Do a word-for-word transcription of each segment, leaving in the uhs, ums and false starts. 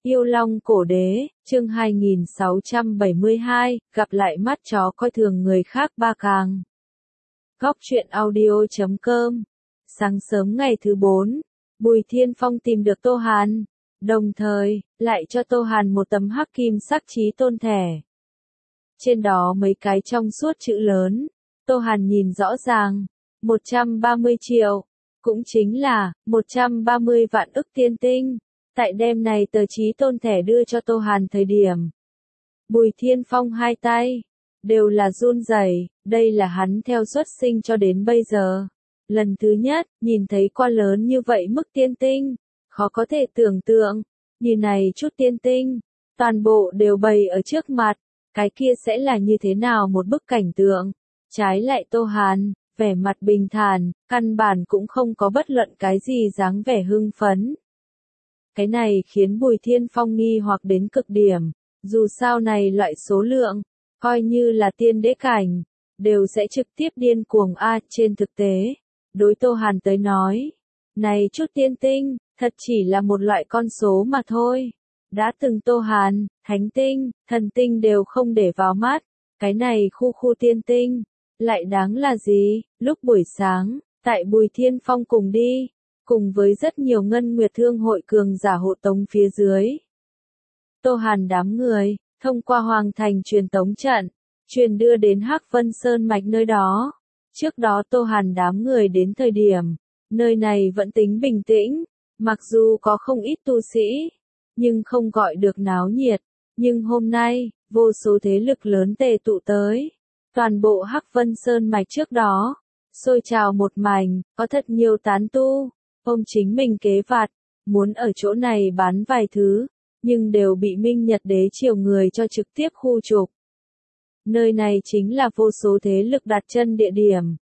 Yêu Long Cổ Đế, chương hai nghìn sáu trăm bảy mươi hai, gặp lại mắt chó coi thường người khác ba càng. Góc truyện audio chấm com. Sáng sớm ngày thứ bốn, Bùi Thiên Phong tìm được Tô Hàn, đồng thời, lại cho Tô Hàn một tấm hắc kim sắc chí tôn thẻ. Trên đó mấy cái trong suốt chữ lớn, Tô Hàn nhìn rõ ràng, một trăm ba mươi triệu, cũng chính là, một trăm ba mươi vạn ức tiên tinh. Tại đêm này tờ chí tôn thẻ đưa cho Tô Hàn thời điểm. Bùi Thiên Phong hai tay, đều là run rẩy, đây là hắn theo xuất sinh cho đến bây giờ. Lần thứ nhất, nhìn thấy qua lớn như vậy mức tiên tinh, khó có thể tưởng tượng, như này chút tiên tinh, toàn bộ đều bày ở trước mặt, cái kia sẽ là như thế nào một bức cảnh tượng. Trái lại Tô Hàn, vẻ mặt bình thản, căn bản cũng không có bất luận cái gì dáng vẻ hưng phấn. Cái này khiến Bùi Thiên Phong nghi hoặc đến cực điểm, dù sao này loại số lượng, coi như là tiên đế cảnh, đều sẽ trực tiếp điên cuồng a. Trên thực tế, đối Tô Hàn tới nói, này chút tiên tinh, thật chỉ là một loại con số mà thôi. Đã từng Tô Hàn, thánh tinh, thần tinh đều không để vào mắt, cái này khu khu tiên tinh, lại đáng là gì? Lúc buổi sáng, tại Bùi Thiên Phong cùng đi, cùng với rất nhiều ngân nguyệt thương hội cường giả hộ tống phía dưới. Tô Hàn đám người, thông qua hoàng thành truyền tống trận, truyền đưa đến Hắc Vân Sơn mạch nơi đó. Trước đó Tô Hàn đám người đến thời điểm, nơi này vẫn tính bình tĩnh, mặc dù có không ít tu sĩ, nhưng không gọi được náo nhiệt. Nhưng hôm nay, vô số thế lực lớn tề tụ tới. Toàn bộ Hắc Vân Sơn mạch trước đó, sôi trào một mảnh, có thật nhiều tán tu. Ông chính mình kế vặt, muốn ở chỗ này bán vài thứ, nhưng đều bị Minh Nhật Đế triều người cho trực tiếp khu trục. Nơi này chính là vô số thế lực đặt chân địa điểm.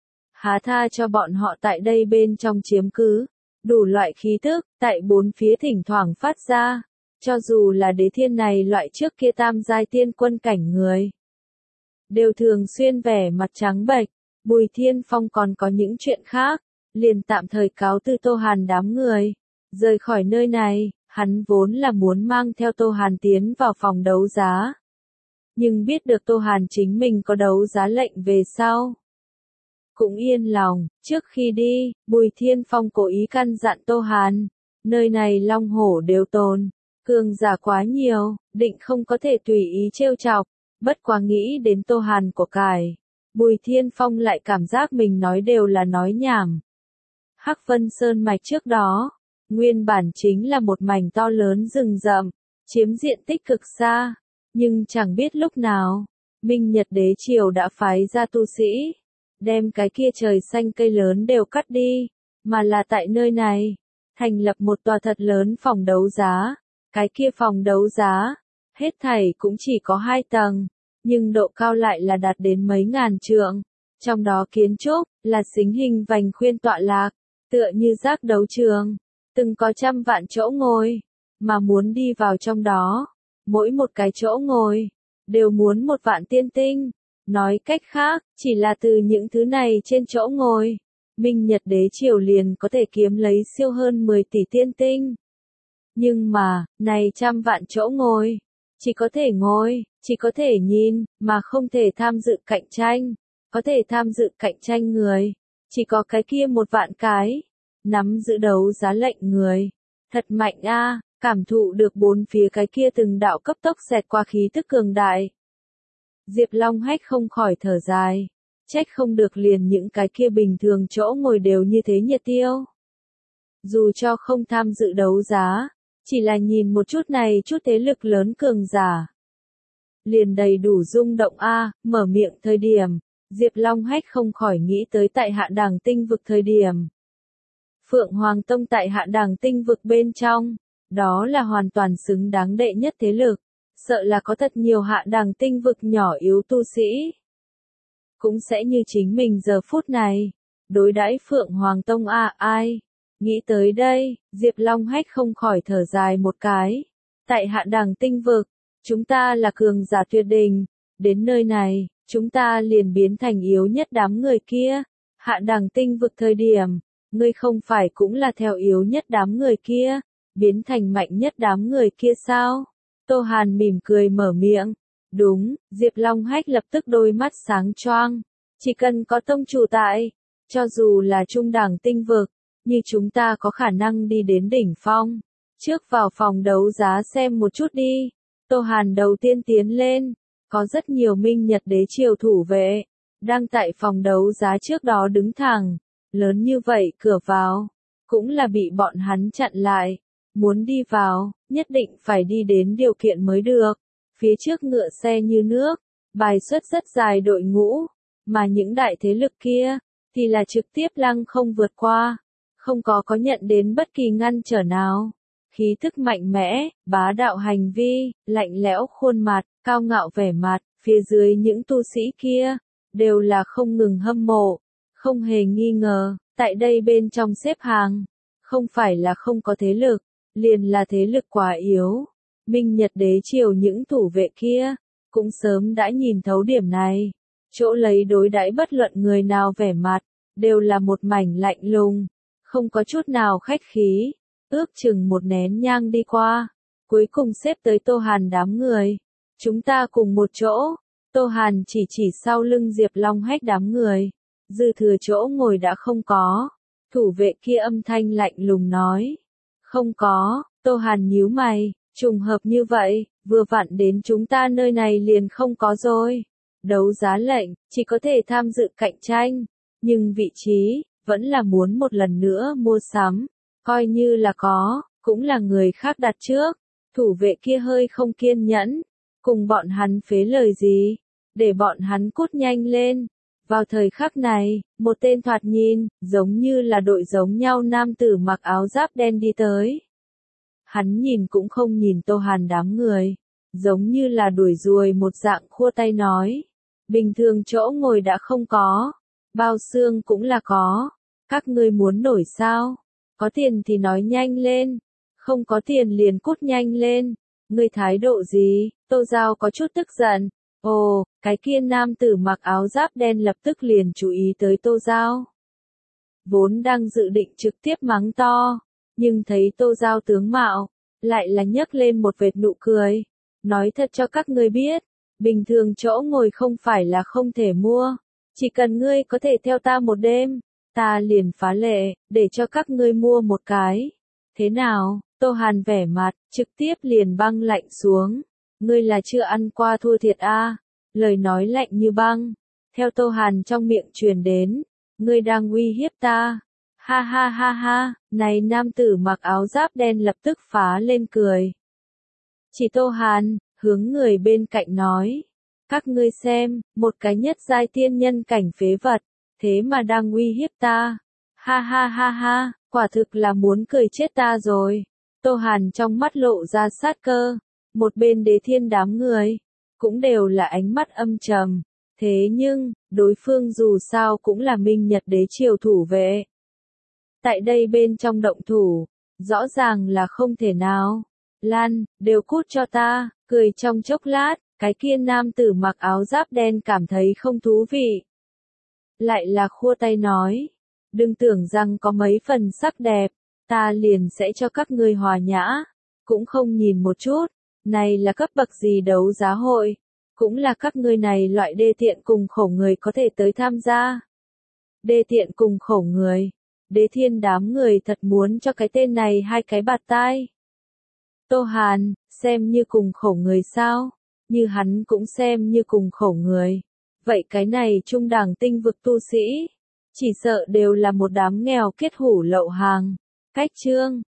Há tha cho bọn họ tại đây bên trong chiếm cứ, đủ loại khí tức, tại bốn phía thỉnh thoảng phát ra, cho dù là đế thiên này loại trước kia tam giai tiên quân cảnh người. Đều thường xuyên vẻ mặt trắng bệch, Bùi Thiên Phong còn có những chuyện khác. Liền tạm thời cáo từ Tô Hàn đám người, rời khỏi nơi này, hắn vốn là muốn mang theo Tô Hàn tiến vào phòng đấu giá. Nhưng biết được Tô Hàn chính mình có đấu giá lệnh về sau. Cũng yên lòng, trước khi đi, Bùi Thiên Phong cố ý căn dặn Tô Hàn, nơi này long hổ đều tồn, cường giả quá nhiều, định không có thể tùy ý trêu chọc, bất quá nghĩ đến Tô Hàn của cải. Bùi Thiên Phong lại cảm giác mình nói đều là nói nhảm. Hắc Vân Sơn mạch trước đó, nguyên bản chính là một mảnh to lớn rừng rậm, chiếm diện tích cực xa, nhưng chẳng biết lúc nào, Minh Nhật Đế triều đã phái ra tu sĩ, đem cái kia trời xanh cây lớn đều cắt đi, mà là tại nơi này, thành lập một tòa thật lớn phòng đấu giá, cái kia phòng đấu giá, hết thảy cũng chỉ có hai tầng, nhưng độ cao lại là đạt đến mấy ngàn trượng, trong đó kiến trúc, là xính hình vành khuyên tọa lạc. Tựa như giác đấu trường, từng có trăm vạn chỗ ngồi, mà muốn đi vào trong đó, mỗi một cái chỗ ngồi, đều muốn một vạn tiên tinh. Nói cách khác, chỉ là từ những thứ này trên chỗ ngồi, Minh Nhật Đế triều liền có thể kiếm lấy siêu hơn mười tỷ tiên tinh. Nhưng mà, này trăm vạn chỗ ngồi, chỉ có thể ngồi, chỉ có thể nhìn, mà không thể tham dự cạnh tranh, có thể tham dự cạnh tranh người. Chỉ có cái kia một vạn cái, nắm giữ đấu giá lệnh người. Thật mạnh a, cảm thụ được bốn phía cái kia từng đạo cấp tốc xẹt qua khí tức cường đại. Diệp Long Hách không khỏi thở dài, trách không được liền những cái kia bình thường chỗ ngồi đều như thế nhiệt tiêu. Dù cho không tham dự đấu giá, chỉ là nhìn một chút này chút thế lực lớn cường giả. Liền đầy đủ rung động a, mở miệng thời điểm. Diệp Long Hách không khỏi nghĩ tới tại Hạ Đằng Tinh vực thời điểm. Phượng Hoàng Tông tại Hạ Đằng Tinh vực bên trong, đó là hoàn toàn xứng đáng đệ nhất thế lực, sợ là có thật nhiều Hạ Đằng Tinh vực nhỏ yếu tu sĩ. Cũng sẽ như chính mình giờ phút này, đối đãi Phượng Hoàng Tông a ai. Nghĩ tới đây, Diệp Long Hách không khỏi thở dài một cái. Tại Hạ Đằng Tinh vực, chúng ta là cường giả tuyệt đỉnh, đến nơi này. Chúng ta liền biến thành yếu nhất đám người kia. Hạ Đằng Tinh vực thời điểm, ngươi không phải cũng là theo yếu nhất đám người kia. biến thành mạnh nhất đám người kia sao? Tô Hàn mỉm cười mở miệng. Đúng, Diệp Long Hách lập tức đôi mắt sáng choang. Chỉ cần có tông chủ tại, cho dù là trung đẳng tinh vực, như chúng ta có khả năng đi đến đỉnh phong. Trước vào phòng đấu giá xem một chút đi. Tô Hàn đầu tiên tiến lên, có rất nhiều Minh Nhật đế triều thủ vệ, đang tại phòng đấu giá trước đó đứng thẳng, lớn như vậy cửa vào, cũng là bị bọn hắn chặn lại. Muốn đi vào, nhất định phải đi đến điều kiện mới được. Phía trước ngựa xe như nước, bài xuất rất dài đội ngũ, mà những đại thế lực kia, thì là trực tiếp lăng không vượt qua, không có có nhận đến bất kỳ ngăn trở nào. Khí thức mạnh mẽ, bá đạo hành vi, lạnh lẽo khuôn mặt, cao ngạo vẻ mặt, phía dưới những tu sĩ kia, đều là không ngừng hâm mộ, không hề nghi ngờ, tại đây bên trong xếp hàng, không phải là không có thế lực, liền là thế lực quá yếu. Minh Nhật đế triều những thủ vệ kia, cũng sớm đã nhìn thấu điểm này, chỗ lấy đối đãi bất luận người nào vẻ mặt, đều là một mảnh lạnh lùng, không có chút nào khách khí, ước chừng một nén nhang đi qua, cuối cùng xếp tới Tô Hàn đám người. Chúng ta cùng một chỗ, Tô Hàn chỉ chỉ sau lưng Diệp Long Hách đám người, dư thừa chỗ ngồi đã không có, thủ vệ kia âm thanh lạnh lùng nói. Không có, Tô Hàn nhíu mày, trùng hợp như vậy, vừa vặn đến chúng ta nơi này liền không có rồi. Đấu giá lệnh, chỉ có thể tham dự cạnh tranh, nhưng vị trí, vẫn là muốn một lần nữa mua sắm, coi như là có, cũng là người khác đặt trước. Thủ vệ kia hơi không kiên nhẫn, cùng bọn hắn phế lời gì, để bọn hắn cút nhanh lên. Vào thời khắc này, một tên thoạt nhìn, giống như là đội giống nhau nam tử mặc áo giáp đen đi tới. Hắn nhìn cũng không nhìn Tô Hàn đám người, giống như là đuổi ruồi một dạng khua tay nói. Bình thường chỗ ngồi đã không có, bao xương cũng là có, các ngươi muốn nổi sao? Có tiền thì nói nhanh lên, không có tiền liền cút nhanh lên. Ngươi thái độ gì? Tô Giao có chút tức giận. Ồ, cái kia nam tử mặc áo giáp đen lập tức liền chú ý tới Tô Giao. Vốn đang dự định trực tiếp mắng to, nhưng thấy Tô Giao tướng mạo, lại là nhấc lên một vệt nụ cười. Nói thật cho các ngươi biết, bình thường chỗ ngồi không phải là không thể mua, chỉ cần ngươi có thể theo ta một đêm, ta liền phá lệ, để cho các ngươi mua một cái. Thế nào? Tô Hàn vẻ mặt, trực tiếp liền băng lạnh xuống. Ngươi là chưa ăn qua thua thiệt a? À? Lời nói lạnh như băng, theo Tô Hàn trong miệng truyền đến. Ngươi đang uy hiếp ta. Ha ha ha ha, này nam tử mặc áo giáp đen lập tức phá lên cười. Chỉ Tô Hàn, hướng người bên cạnh nói. Các ngươi xem, một cái nhất giai tiên nhân cảnh phế vật, thế mà đang uy hiếp ta. Ha ha ha ha, quả thực là muốn cười chết ta rồi. Tô Hàn trong mắt lộ ra sát cơ, một bên Đế Thiên đám người, cũng đều là ánh mắt âm trầm. Thế nhưng, đối phương dù sao cũng là Minh Nhật đế triều thủ vệ. Tại đây bên trong động thủ, rõ ràng là không thể nào. Lan, đều cút cho ta, cười trong chốc lát, cái kia nam tử mặc áo giáp đen cảm thấy không thú vị. Lại là khua tay nói, đừng tưởng rằng có mấy phần sắc đẹp, ta liền sẽ cho các ngươi hòa nhã, cũng không nhìn một chút, này là cấp bậc gì đấu giá hội, cũng là các ngươi này loại đê tiện cùng khổ người có thể tới tham gia. Đê tiện cùng khổ người, Đế Thiên đám người thật muốn cho cái tên này hai cái bạt tai. Tô Hàn, xem như cùng khổ người sao, như hắn cũng xem như cùng khổ người. Vậy cái này trung đẳng tinh vực tu sĩ, chỉ sợ đều là một đám nghèo kết hủ lậu hàng. Cách chương